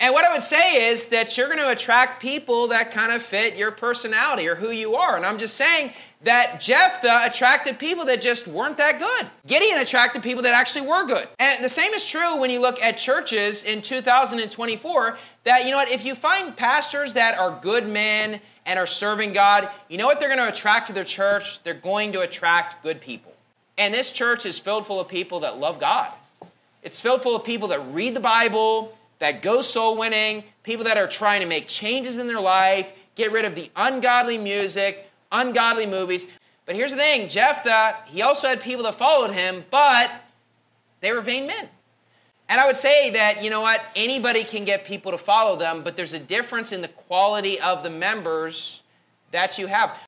And what I would say is that you're going to attract people that kind of fit your personality or who you are. And I'm just saying that Jephthah attracted people that just weren't that good. Gideon attracted people that actually were good. And the same is true when you look at churches in 2024, that, you know what, if you find pastors that are good men and are serving God, you know what they're going to attract to their church? They're going to attract good people. And this church is filled full of people that love God. It's filled full of people that read the Bible, that go soul winning, people that are trying to make changes in their life, get rid of the ungodly music, ungodly movies. But here's the thing, Jephthah, he also had people that followed him, but they were vain men. And I would say that, you know what, anybody can get people to follow them, but there's a difference in the quality of the members that you have.